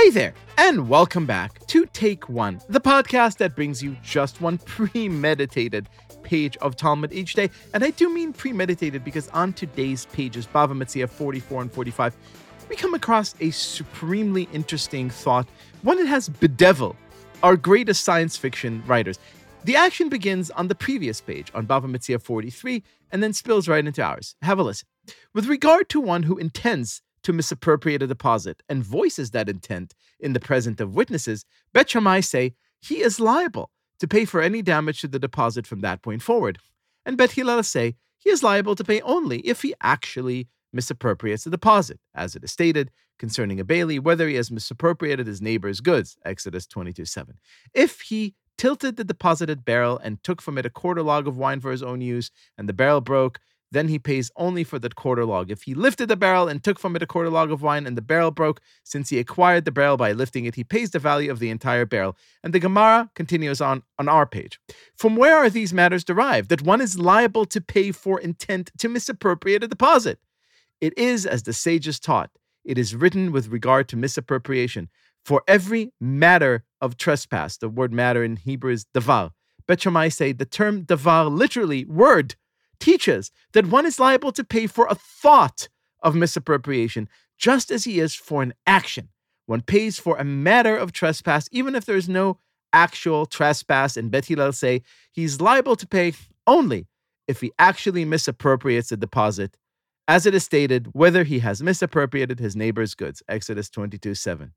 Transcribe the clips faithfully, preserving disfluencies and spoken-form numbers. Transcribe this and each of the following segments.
Hey there, and welcome back to Take One, the podcast that brings you just one premeditated page of Talmud each day. And I do mean premeditated because on today's pages, Bava Metzia forty-four and forty-five, we come across a supremely interesting thought, one that has bedeviled our greatest science fiction writers. The action begins on the previous page, on Bava Metzia forty-three, and then spills right into ours. Have a listen. With regard to one who intends to misappropriate a deposit and voices that intent in the presence of witnesses, Bet Shammai say he is liable to pay for any damage to the deposit from that point forward. And Bet Hillel say he is liable to pay only if he actually misappropriates the deposit, as it is stated concerning a bailee, whether he has misappropriated his neighbor's goods, Exodus twenty-two seven. If he tilted the deposited barrel and took from it a quarter log of wine for his own use, and the barrel broke, then he pays only for that quarter log. If he lifted the barrel and took from it a quarter log of wine and the barrel broke, since he acquired the barrel by lifting it, he pays the value of the entire barrel. And the Gemara continues on on our page. From where are these matters derived, that one is liable to pay for intent to misappropriate a deposit? It is, as the sages taught, it is written with regard to misappropriation. For every matter of trespass, the word matter in Hebrew is davar. Bet Shammai say the term davar, literally word, teaches that one is liable to pay for a thought of misappropriation, just as he is for an action. One pays for a matter of trespass, even if there is no actual trespass, and Bet Hillel say he's liable to pay only if he actually misappropriates the deposit, as it is stated, whether he has misappropriated his neighbor's goods, Exodus twenty-two seven.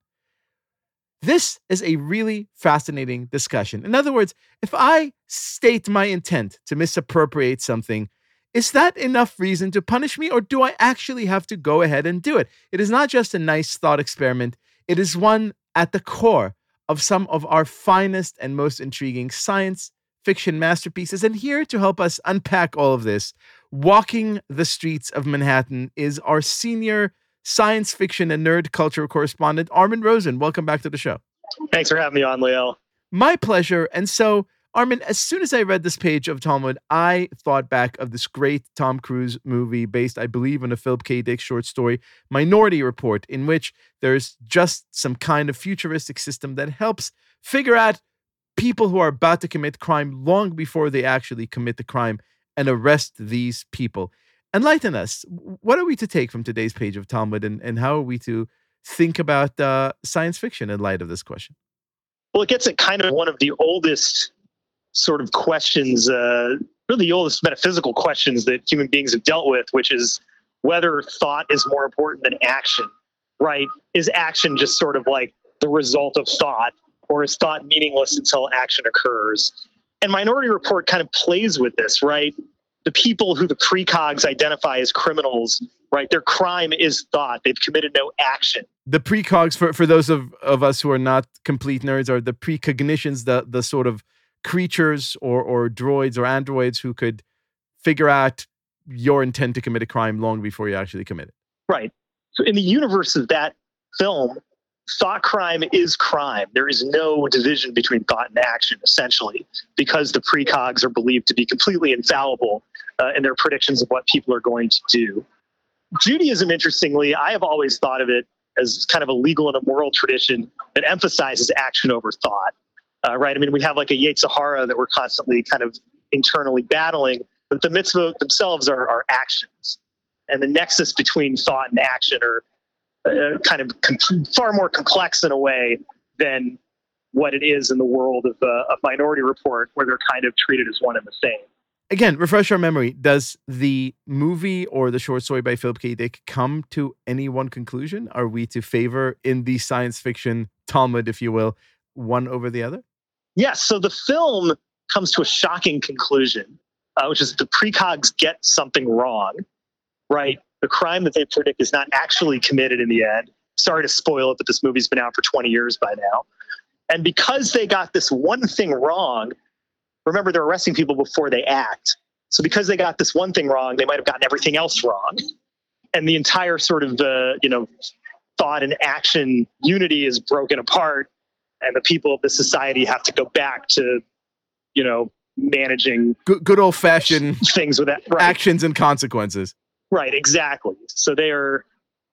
This is a really fascinating discussion. In other words, if I state my intent to misappropriate something, is that enough reason to punish me, or do I actually have to go ahead and do it? It is not just a nice thought experiment. It is one at the core of some of our finest and most intriguing science fiction masterpieces. And here to help us unpack all of this, walking the streets of Manhattan, is our senior science fiction and nerd culture correspondent, Armin Rosen. Welcome back to the show. Thanks for having me on, Leo. My pleasure. And so, Armin, as soon as I read this page of Talmud, I thought back of this great Tom Cruise movie based, I believe, on a Philip K. Dick short story, Minority Report, in which there's just some kind of futuristic system that helps figure out people who are about to commit crime long before they actually commit the crime and arrest these people. Enlighten us. What are we to take from today's page of Talmud, and, and how are we to think about uh, science fiction in light of this question? Well, it gets at kind of one of the oldest sort of questions, uh, really the oldest metaphysical questions that human beings have dealt with, which is whether thought is more important than action, right? Is action just sort of like the result of thought, or is thought meaningless until action occurs? And Minority Report kind of plays with this, right? The people who the precogs identify as criminals, right? Their crime is thought. They've committed no action. The precogs, for, for those of, of us who are not complete nerds, are the precognitions, the the sort of creatures or, or droids or androids who could figure out your intent to commit a crime long before you actually commit it. Right. So in the universe of that film, thought crime is crime. There is no division between thought and action, essentially, because the precogs are believed to be completely infallible uh, in their predictions of what people are going to do. Judaism, interestingly, I have always thought of it as kind of a legal and a moral tradition that emphasizes action over thought, uh, right? I mean, we have like a Yetzer Hara that we're constantly kind of internally battling, but the mitzvot themselves are, are actions. And the nexus between thought and action are Uh, kind of com- far more complex in a way than what it is in the world of, uh, of Minority Report, where they're kind of treated as one and the same. Again, refresh our memory. Does the movie or the short story by Philip K. Dick come to any one conclusion? Are we to favor, in the science fiction Talmud, if you will, one over the other? Yes. So the film comes to a shocking conclusion, uh, which is that the precogs get something wrong, right? The crime that they predict is not actually committed in the end. Sorry to spoil it, but this movie's been out for twenty years by now. And because they got this one thing wrong, remember, they're arresting people before they act. So because they got this one thing wrong, they might have gotten everything else wrong. And the entire sort of, uh, you know, thought and action unity is broken apart. And the people of the society have to go back to, you know, managing good, good old fashioned things with that, right. Actions and consequences. Right, exactly. So they are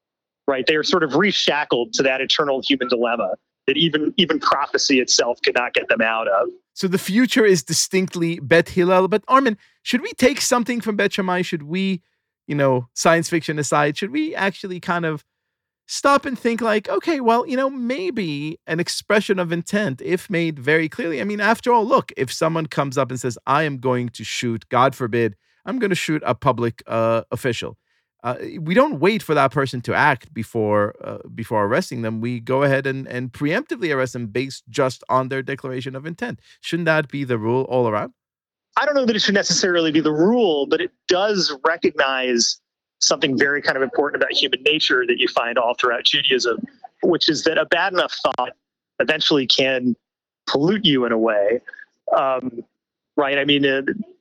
right? They are sort of reshackled to that eternal human dilemma that even even prophecy itself could not get them out of. So the future is distinctly Bet Hillel. But Armin, should we take something from Bet Shammai? Should we, you know, science fiction aside, should we actually kind of stop and think like, okay, well, you know, maybe an expression of intent, if made very clearly. I mean, after all, look, if someone comes up and says, I am going to shoot, God forbid, I'm going to shoot a public uh, official. Uh, we don't wait for that person to act before uh, before arresting them. We go ahead and, and preemptively arrest them based just on their declaration of intent. Shouldn't that be the rule all around? I don't know that it should necessarily be the rule, but it does recognize something very kind of important about human nature that you find all throughout Judaism, which is that a bad enough thought eventually can pollute you in a way. Um, right? I mean, uh,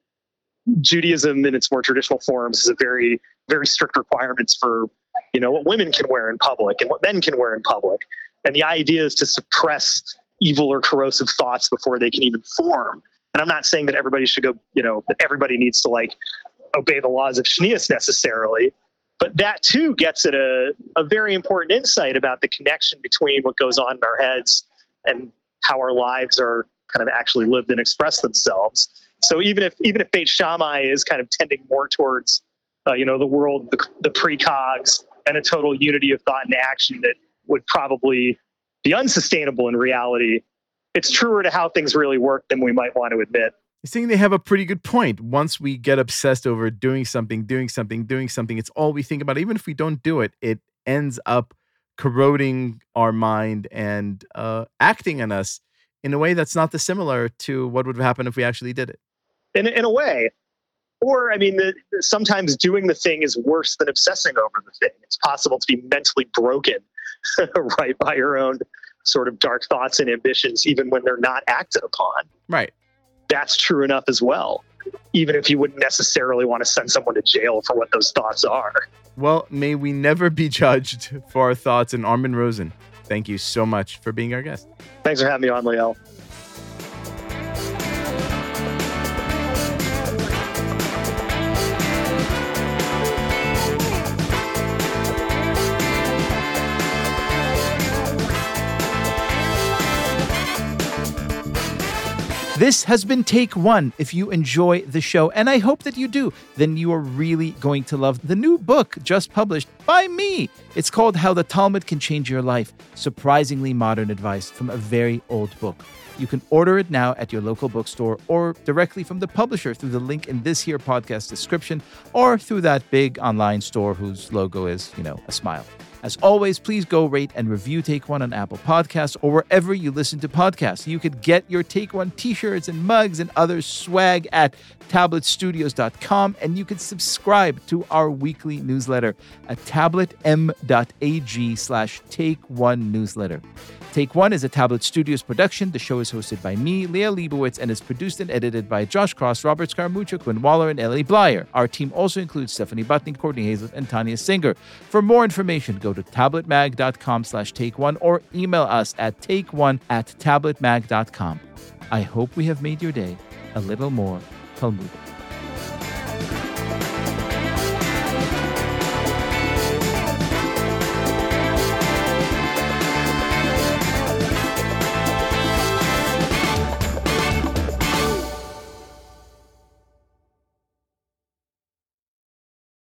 Judaism in its more traditional forms is a very, very strict requirements for, you know, what women can wear in public and what men can wear in public. And the idea is to suppress evil or corrosive thoughts before they can even form. And I'm not saying that everybody should go, you know, that everybody needs to like obey the laws of Shneus necessarily, but that too gets at a, a very important insight about the connection between what goes on in our heads and how our lives are kind of actually lived and express themselves. So even if even if Beit Shammai is kind of tending more towards, uh, you know, the world, the, the precogs, and a total unity of thought and action that would probably be unsustainable in reality, it's truer to how things really work than we might want to admit. I think they have a pretty good point. Once we get obsessed over doing something, doing something, doing something, it's all we think about. Even if we don't do it, it ends up corroding our mind and uh, acting on us in a way that's not dissimilar to what would happen if we actually did it. In, in a way. Or, I mean, the, sometimes doing the thing is worse than obsessing over the thing. It's possible to be mentally broken, right, by your own sort of dark thoughts and ambitions, even when they're not acted upon. Right. That's true enough as well, even if you wouldn't necessarily want to send someone to jail for what those thoughts are. Well, may we never be judged for our thoughts. And Armin Rosen, thank you so much for being our guest. Thanks for having me on, Liel. This has been Take One. If you enjoy the show, and I hope that you do, then you are really going to love the new book just published by me. It's called How the Talmud Can Change Your Life, surprisingly modern advice from a very old book. You can order it now at your local bookstore or directly from the publisher through the link in this here podcast description or through that big online store whose logo is, you know, a smile. As always, please go rate and review Take One on Apple Podcasts or wherever you listen to podcasts. You could get your Take One t-shirts and mugs and other swag at tablet studios dot com, and you can subscribe to our weekly newsletter at tabletm.ag slash Take One newsletter. Take One is a Tablet Studios production. The show is hosted by me, Liel Leibovitz, and is produced and edited by Josh Cross, Robert Scaramucci, Quinn Waller, and Ellie Blyer. Our team also includes Stephanie Butnick, Courtney Hazlett, and Tanya Singer. For more information, go to tabletmag.com slash take one or email us at takeone at tabletmag.com. I hope we have made your day a little more Talmudic.